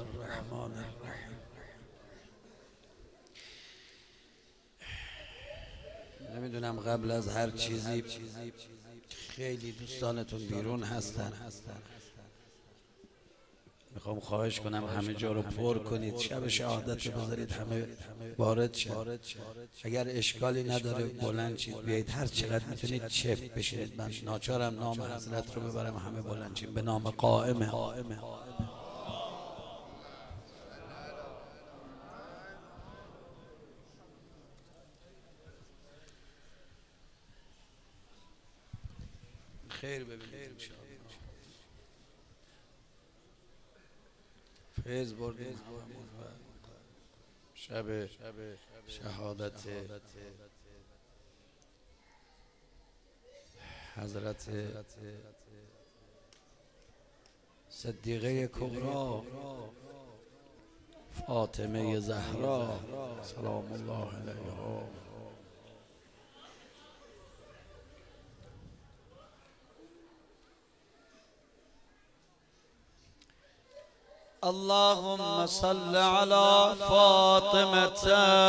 الرحمن الرحیم. نمیدونم قبل از هر چیزی خیلی دوستانتون بیرون هستن، میخوام خواهش کنم همه جا رو پر کنید، شب شهادت رو بذارید همه وارد شد. اگر اشکالی نداره بلند شید بیایید، هر چقدر میتونید چفت بشید. من ناچارم نام حضرت رو ببرم، همه بلند شید به نام قائمه. خیر ببینید انشاءالله. فیض بردیم شب شهادت حضرت صدیقه کبری فاطمه زهرا سلام الله علیها. اللهم صل على فاطمة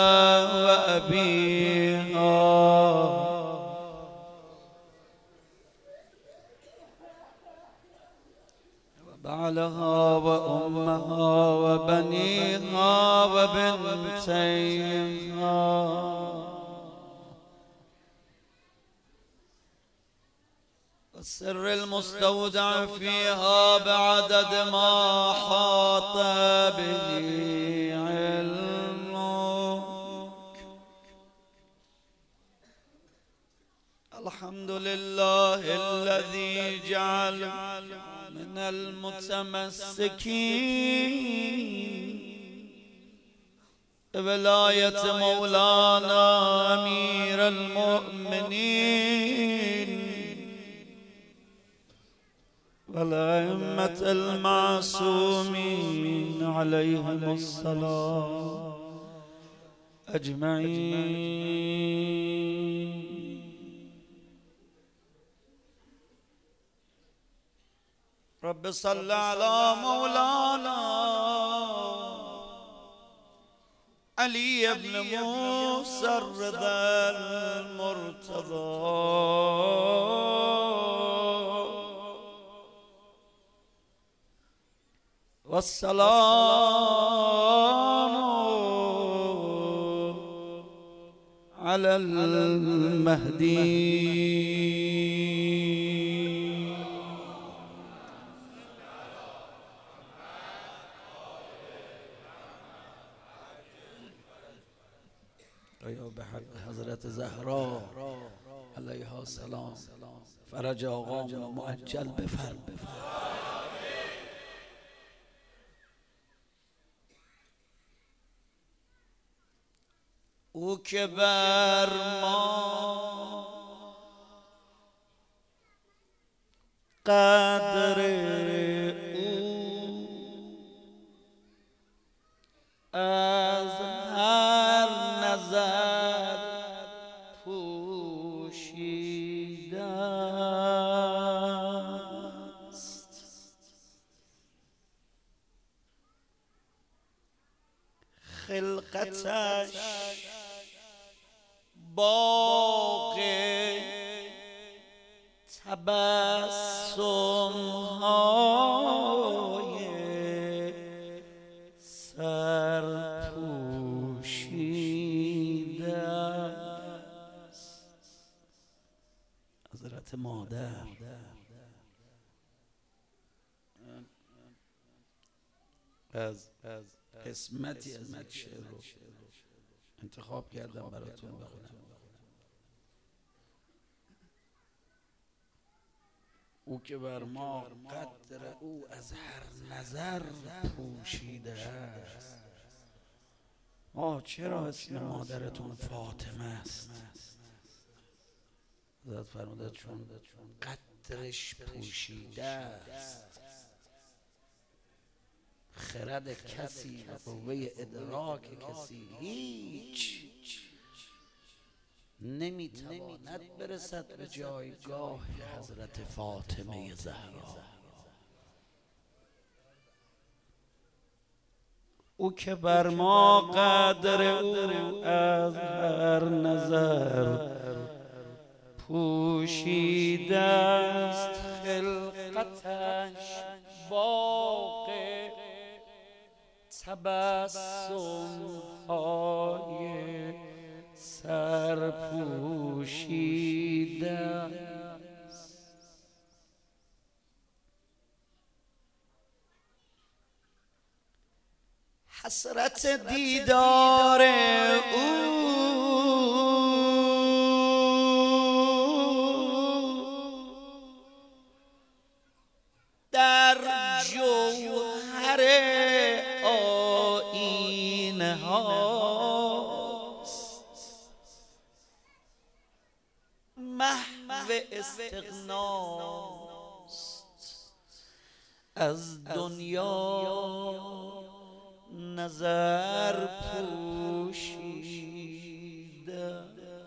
وأبيها وبعلها وأمها وبنيها وبنتيها السر المستودع فيها بعدد ما حاط به علمك. الحمد لله الذي جعل من المتمسكين بولاية مولانا أمير المؤمنين والأئمة المعصومين عليهم الصلاة أجمعين. رب صل على مولانا علي بن موسى الرضا المرتضى والسلام على المهدي. بحق حضرت زهرا علیها السلام فرج آقامون معجل بفرما. او که بر ما قدر او از هر نظر پوشیده است. خلقتش باغ تبسم های سرپوشیده است. حضرت مادر از قسمتی از یک شعر رو انتخاب کردم براتون بخونم. او که بر ما قدر او از هر نظر پوشیده است. چرا اسم مادرتون فاطمه است؟ حضرت فرمودند چون قدرش پوشیده است. خرد کسی و قوه ادراک کسی هیچ نمیتواند برسد به جایگاه حضرت فاطمه زهرا. او که بر ما قدر او از هر نظر پوشیده است، خلقتش باغ تبسم های سرپوشیده است. حسرت دیدار او در جوهر آیینه هاست، محو استغناست از دنیا نظر پوشیده.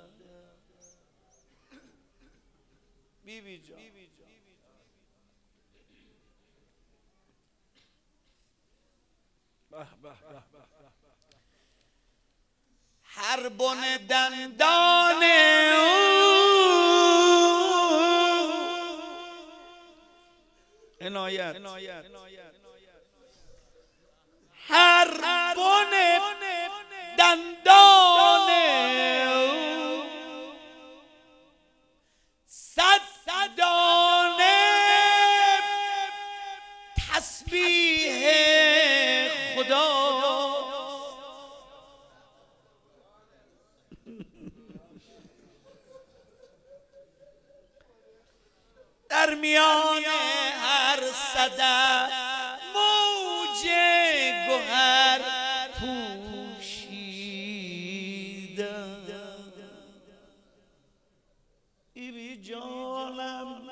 بیبی جان هر بن دندان عنایت، هر بن دندان صد دانه تسبیح خدا. در میان هر صدف موج گوهر پوشیده. بیبی جانم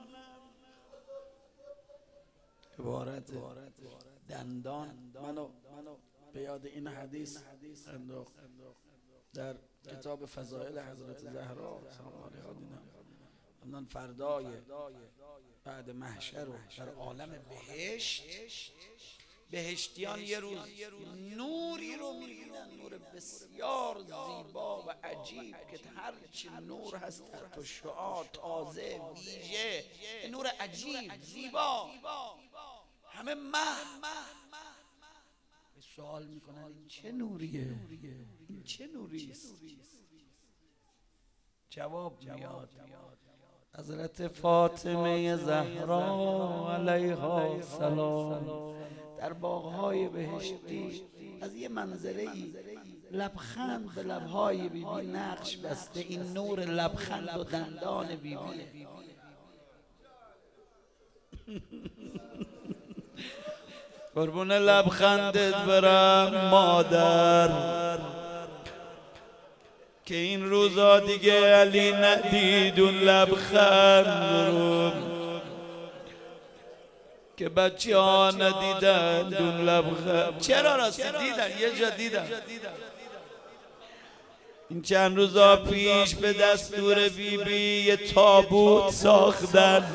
عبارت دندان منو به یاد این حدیث انداخت در کتاب فضائل حضرت زهرا سلام علیها. دیدم فردای بعد محشر و در عالم بهشت، بهشتیان یه روز نوری رو میبینن، نور بسیار زیبا و عجیب که هرچی نور هست تو شعاع تازه ویژه، نور عجیب زیبا، همه سوال میکنن این چه نوریه؟ این چه نوریست؟ جواب میاد حضرت فاطمه زهرا علیها السلام در باغ‌های بهشتی از یه منظره‌ای لبخند به لب‌های بیبی نقش بسته. این نور لبخند و دندان بیبی. قربون لبخندت برم مادر که این روزا دیگه علی ندید اون لبخند رو، که بچه ها ندیدن اون لبخند. چرا راستی دیدن؟ یه جا دیدن. این چند روزا پیش به دستور بیبی یه تابوت ساختن،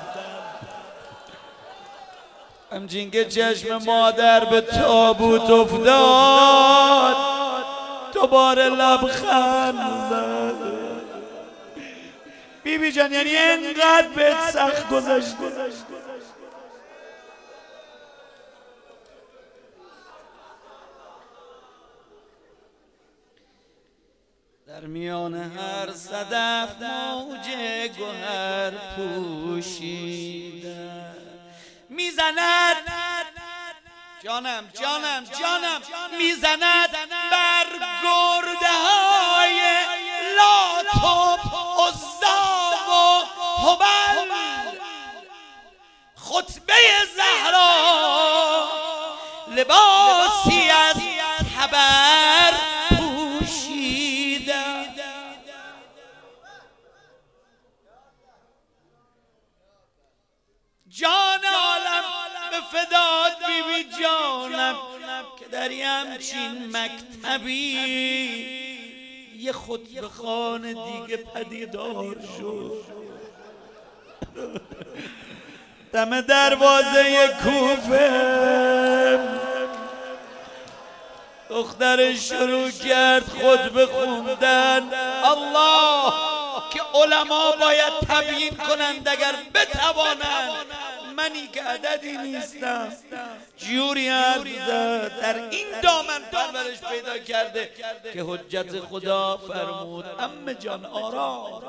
همچین که چشم مادر به تابوت افتاد دوباره لبخند زد. بیبی جان یعنی انقدر بهت سخت گذشته. در میان هر صدف موج گوهر پوشیده میزند، جانم جانم جانم میزند بر گرده های لات و عزی و هبل. خطبه زهرا لباسی از خبر پوشیده. جان عالم به فدات بیبی جانم که در یه همچین مکتبی یه خطبه خانه دیگه پدیدار شد. دم دروازه کوفه دخترش شروع کرد خطبه خوندن. الله که علما باید تبیین کنند اگر بتوانند. منی که عددی نیستم جوری حرف زد در این دامن پرورش پیدا کرده که حجت خدا فرمود عمه جان آرام،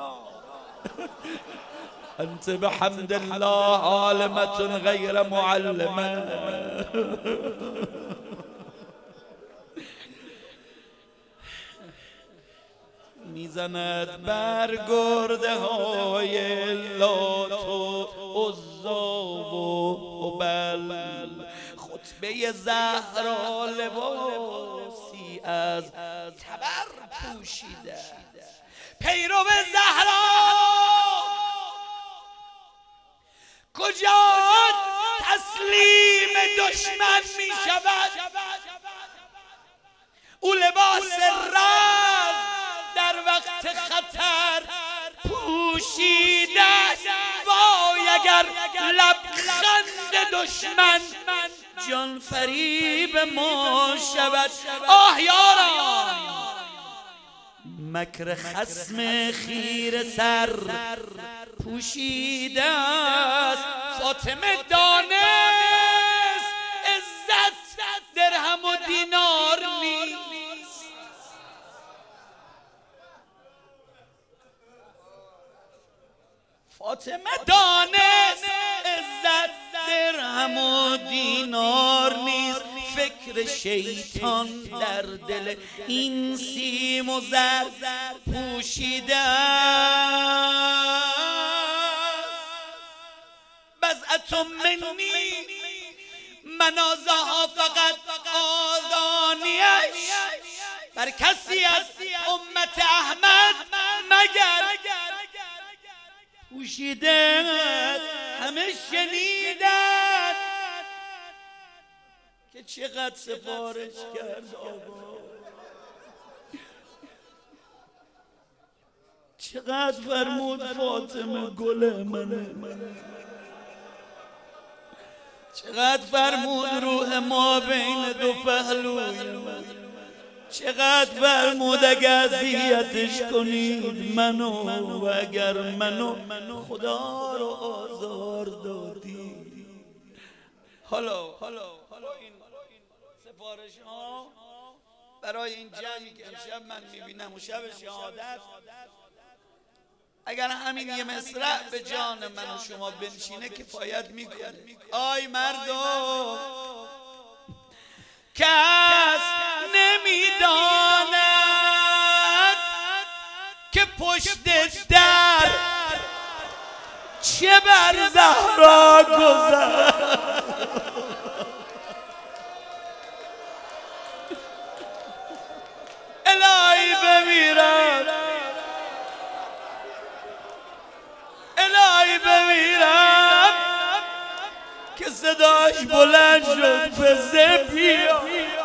انت بحمد الله عالمة غیر معلمه. میزند بر گرده های لات و عزا و هبل، خطبه زهرا لباسی از تبر پوشیده. پیرو زهرا کجا تسلیم دشمن می شود؟ او لباس راز در وقت خطر پوشیده. وای اگر لبخند دشمن جان فریب ما شود. آه یاران مکر خصم خیر سر پوشیده است. فاطمه دانست عزت درهم و دینار نیست. فاطمه دانست عزت درهم و دینار نیست. فکر شیطان در دل این سیم و زر پوشیده. بضعة منی منازها فقط آذانیش بر کسی از امت احمد مگر پوشیده. همه شنیدن که چقدر سفارش کرد آقا، چقدر فرمود فاطمه گل منه، چقدر فرمود روح ما بین دو پهلوی من، چقدر فرمود اگر اذیتش کنید منو و اگر منو خدا رو آزار دادی. حالا این سفارش ها برای این جنگی که امشب من میبینم و شب شهادت، اگر همین یه مصرع به جان من و شما بنشینه کفایت میکنه. آی مردم کس نمیداند که پشت در چه بر زهرا گذشت. الهی بمیرم، الهی بمیرم که صداش بلند شد فزه بیا،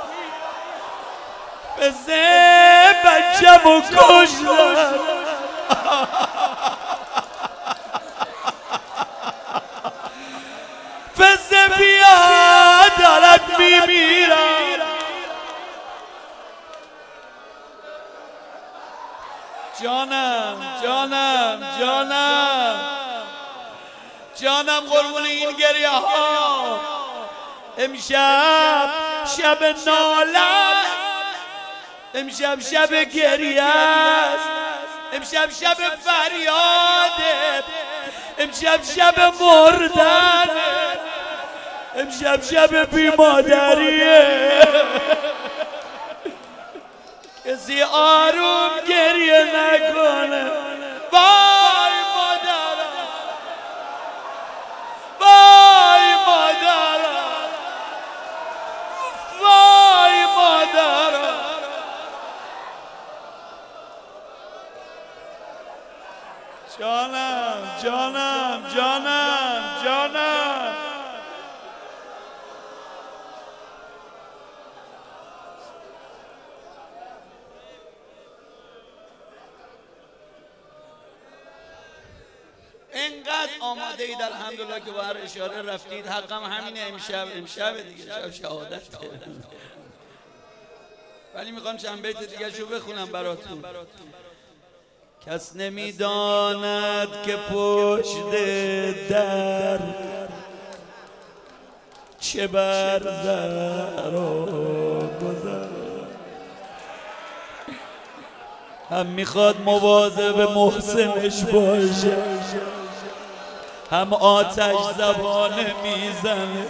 فزه بچم و کشتن. فزه بیا دارد میمیرم. جانم جانم جانم جانم قربون این گریه ها. امشب شب ناله، امشب شب گریه است، امشب شب فریاده، امشب شب مردن، امشب شب بیمادریه. کسی آروم گریه نکنه. وای مادرم، وای مادرم، وای مادرم. جانم جانم جانم جانم. اینقدر آماده اید الحمدلله که با هر اشاره رفتید. حقم همینه. امشب دیگه شب شهادت. ولی میخوام چند بیت دیگه شو بخونم براتون. کس نمیداند که پشت در چه برزر و گذر، هم میخواد مواظب محسنش باشه، هم آتش زبانه میزنه.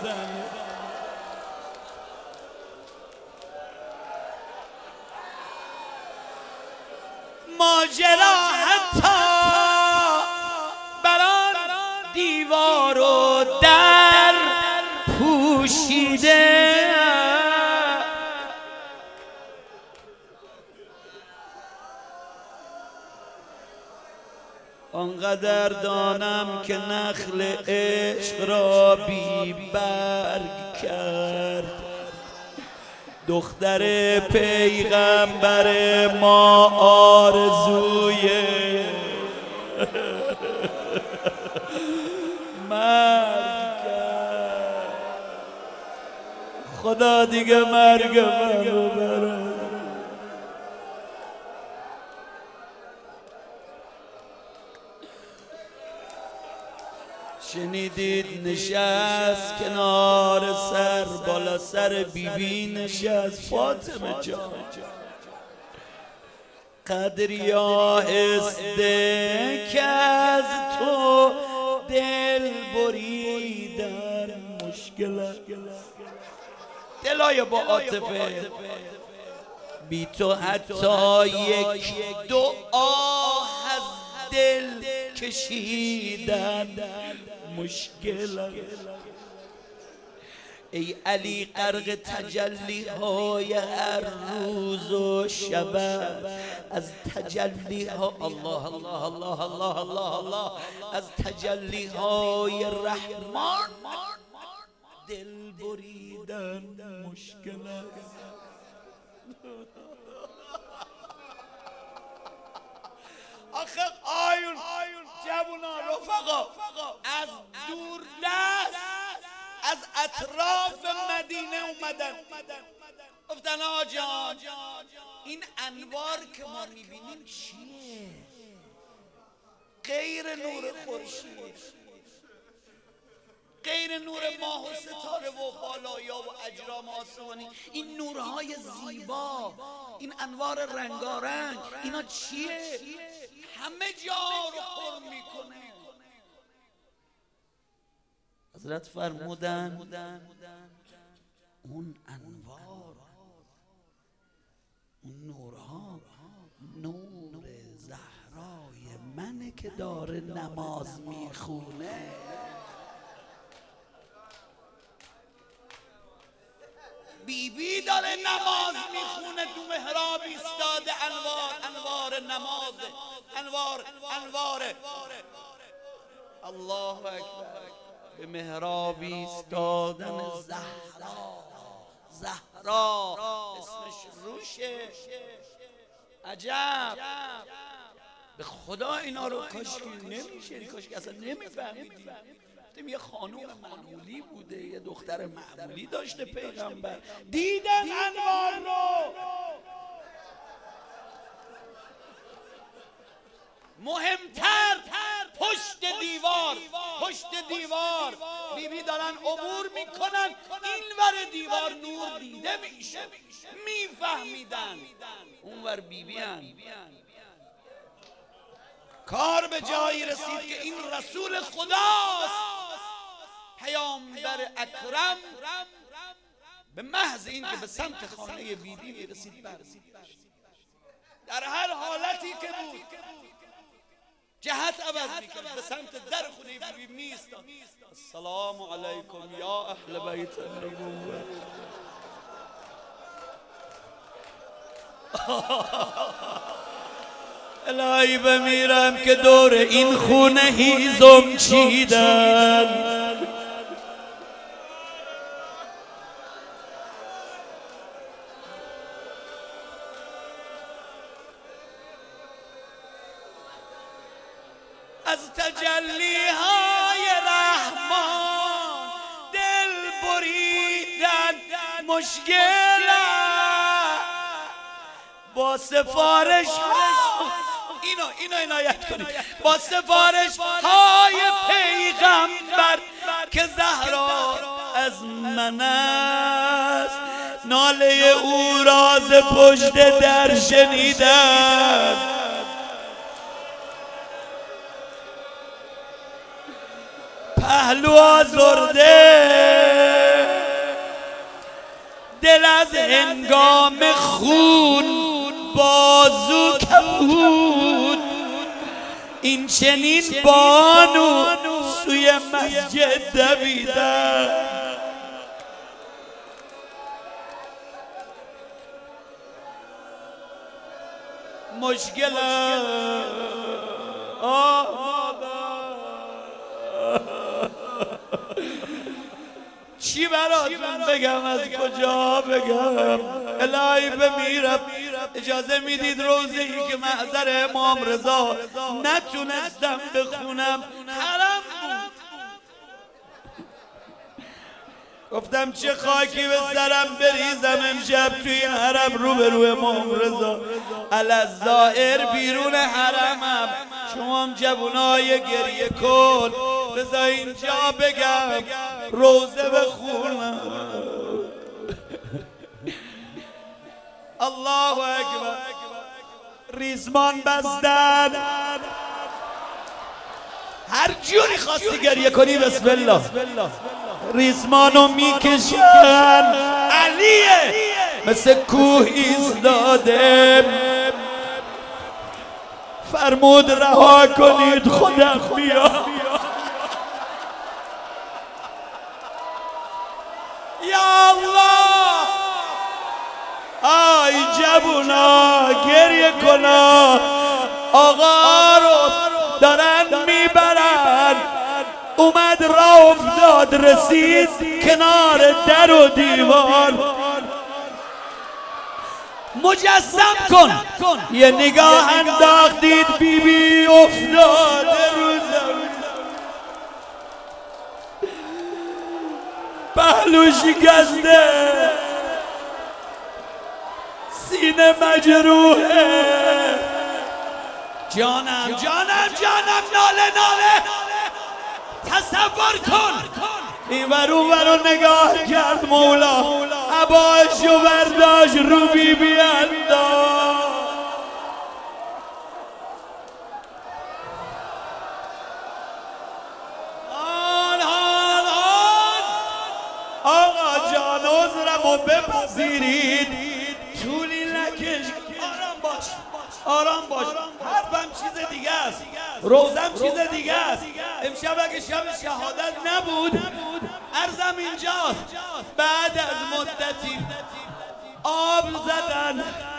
ماجرا حتی بران دیوار و در پوشیده، آنقدر دانم که نخل عشق را بی برگ کرد، دختر پیغمبر ما آرزوی مرگ کرد. خدا دیگه مرگ منو بره. شنیدید نشست کنار سر، بالا سر بیبی نشست فاطمه جان. قدری آهسته که از تو دل بریدن مشکل، دلای با عاطفه بی تو حتی یک دعا از دل کشیدن مشکل. ای علی غرق تجلی های هر روز و شب، از تجلی ها الله الله الله الله الله الله، از تجلی های رحمان دل بریدن مشکل است. آخه آیون جوونا رفقا از دور دست از اطراف مدینه اومدن، گفتن آقا جان این انوار که ما میبینیم چیه؟ غیر نور خورشید، غیر نور ماه و ستاره و بالایا و اجرام آسمانی، این نورهای زیبا، این انوار رنگارنگ، اینا چیه؟ همه جا رو پر میکنه. حضرت فرمودن اون انوار، اون نورها نور زهرای منه که داره نماز میخونه. بیبی داره نماز میخونه تو محراب ایستاده، انوار نمازه، انوار الله اکبر. به محراب ایستادن زهرا اسمش روشه. عجب به خدا اینا رو کاشکی نمیشه، کاشکی اصلا نمیفهمیدیم. یه خانوم معمولی بوده، یه دختر معمولی داشته پیغمبر، دیدن انوار رو. مهمتر پشت دیوار بیبی دارن عبور میکنن، این ور دیوار نور دیده میشه، میفهمیدن اون ور بیبی هن. کار به جایی رسید که این رسول خداست، پیامبر اکرم. به محض این که به سمت خانه بیبی میرسید در هر حالتی که بود جهت عوض میکرد، به سمت در خونه بیبی میستاد. السلام علیکم یا اهل بیت النبوه. الهی بمیرم که دور این خونه هیزم چیدن. از تجلی های رحمان دل بریدن مشکل، با سفارش اینو عنایت کنید، با سفارش های پیغمبر که زهرا از من است، ناله او راز پشت در شنیدم. پهلو آزرده، دل از هنگام خون بازو کبود، این چنین بانو سوی مسجد دویدم. مشکلم چی براتون بگم، از کجا بگم؟ الهی بمیرم اجازه میدید روزی که محضر امام رضا نتونستم بخونم، حرام بود. گفتم چه خاکی به سرم بریزم امشب توی این حرم روبروی امام رضا. الزائر بیرون حرمم، شما هم جوانای گریه کن، بذار اینجا بگم روزه بخونم. الله اکبر. ریزمان بستن، هر جوری خواستی گریه کنی بسم الله. ریزمانو میکشن، علیه مثل کوه ایستاده، فرمود رها کنید خودم بیا. یا الله، آی جوونا گریه کنا، آقا رو دارن میبرن. اومد راه افتاد رسید کنار در و دیوار. مجسم کن یه نگاه انداختید بیبی افتاده رو زمین، پهلو شکسته، سینه مجروحه. جانم جانم جانم، ناله ناله. تصور کن این ورو نگاه کرد مولا، عباشو برداشت رو بیبی انداخت. آقا جان عذرمو بپذیرید، طولی نکش، آرام باش. حرفم چیز دیگه است، روزم چیز دیگه است. امشب اگه شب شهادت نبود، عرضم اینجاست، بعد از مدتی آب زدن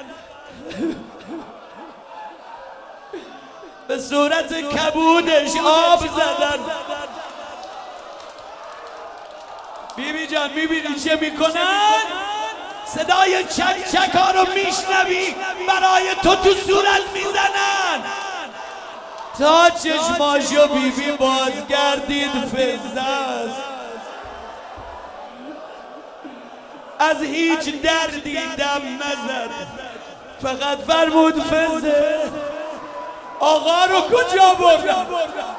به صورت کبودش، آب زدن. بیبی جان میبینی چه میکنن؟ صدای چک چک ها رو میشنوی، برای تو صورت میزنن. تا چشماشو بیبی بازگردید فزه است، از هیچ دردی دم نزد، فقط فرمود فزه. آقا رو کجا بردن؟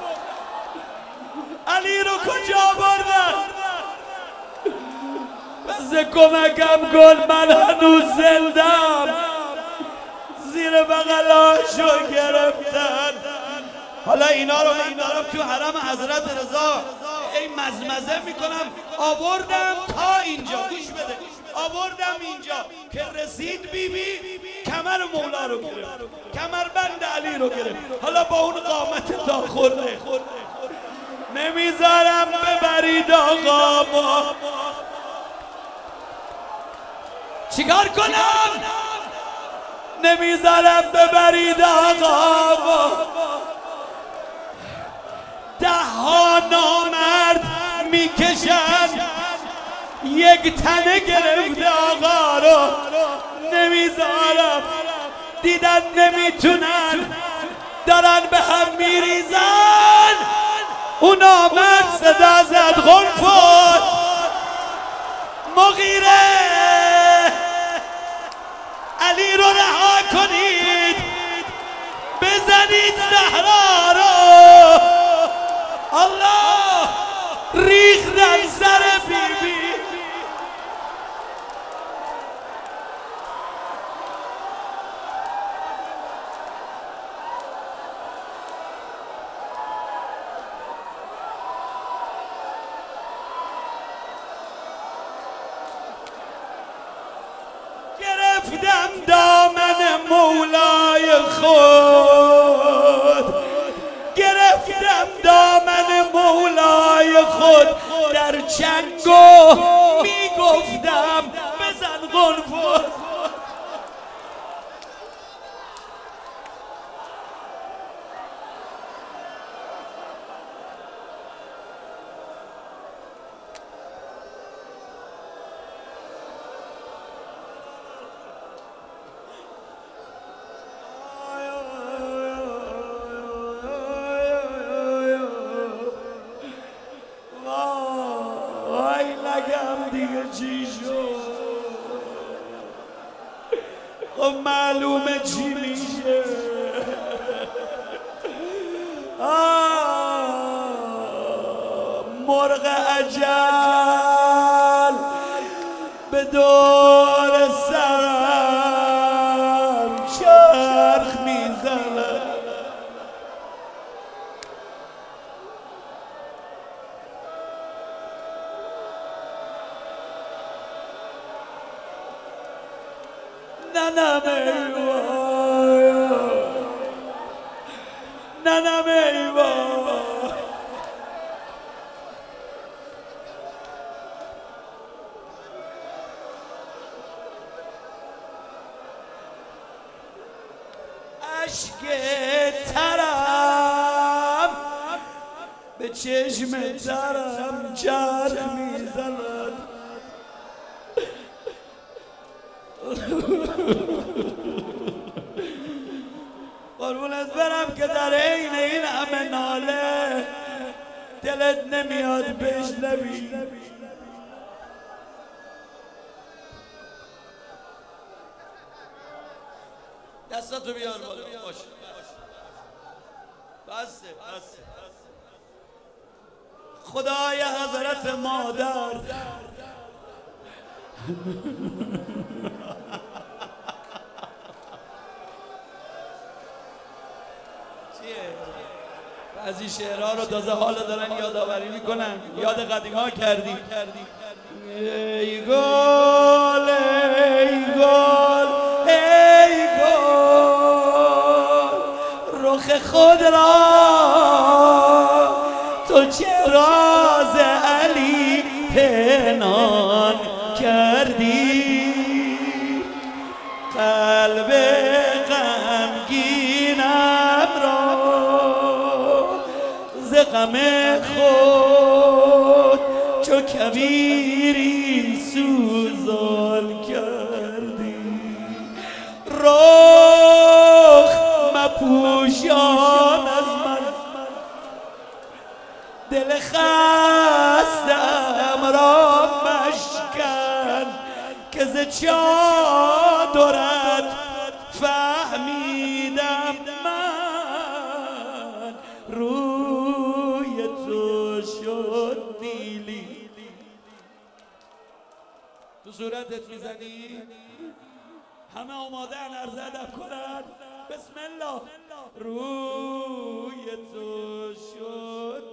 علی رو کجا بردن؟ فزه کمکم کن، من هنوز زندم. زیر بغلاشو گرفتن. حالا اینا رو من دارم تو حرم حضرت رضا ای مزمزه میکنم، آوردم تا اینجا، گوش بده، آوردم اینجا که رسید بیبی کمر مولا رو گرفت، کمر بند علی رو گرفت. حالا با اون قامت تا خورده نمیذارم ببرید آقا. ما چیکار کنم؟ نمیذارم ببرید آقا. ما 10 نامرد میکشن، یک تنه گرفته آقا رو، نمیذارم. دیدن نمیتونن، دارن به هم میریزن. اون آمد صدا زد غنفت مغیره، علی رو رها کن. گرفتم دامن مولای خود، گرفتم دامن مولای خود، در چنگو میگفتم بزن قنفذ. دیگه چی شد؟ خب معلومه چی میشه. مرغ اجل به دور سرم چرخ میزنه. ننم ایوان، ننم ایوان، اشک ترم به چشم ترم چرخ میزند. قربونت برم که در عین این همه ناله دلت نمیاد بشنوی. دستاتو بیار بالا. باش بسه. خدای حضرت مادر بعضی شعرها رو تازه حالا دارن یادآوری میکنن. یاد قدیما کردی. ای گل ای گل ای گل، رخ خود را تو چه راز علی پنهان کردی؟ قلب غمگینم را ز غم خود چو کبیری سوزان کردی. رخ مپوشان از من، دل خستم را مشکن که ز چادرت فهمیدم من روی تو شد نیلی. تو صورتت میزنی؟ همه آمادن عرض ادب کنن. بسم الله. روی تو شد